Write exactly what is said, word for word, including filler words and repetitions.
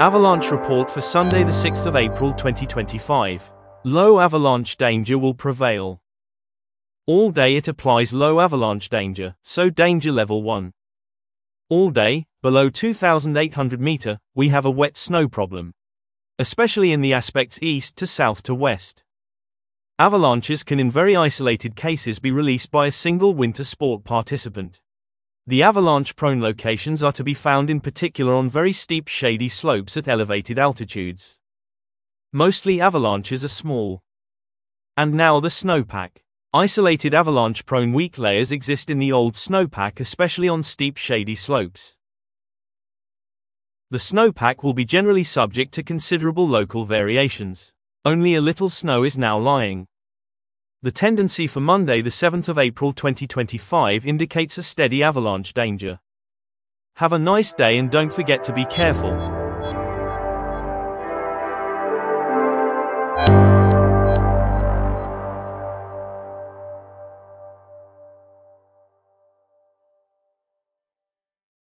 Avalanche report for Sunday the sixth of April twenty twenty-five. Low avalanche danger will prevail. All day it applies low avalanche danger, so danger level one. All day, below two thousand eight hundred meter, we have a wet snow problem, especially in the aspects east to south to west. Avalanches can in very isolated cases be released by a single winter sport participant. The avalanche-prone locations are to be found in particular on very steep shady slopes at elevated altitudes. Mostly avalanches are small. And now the snowpack. Isolated avalanche-prone weak layers exist in the old snowpack, especially on steep shady slopes. The snowpack will be generally subject to considerable local variations. Only a little snow is now lying. The tendency for Monday the seventh of April twenty twenty-five indicates a steady avalanche danger. Have a nice day and don't forget to be careful.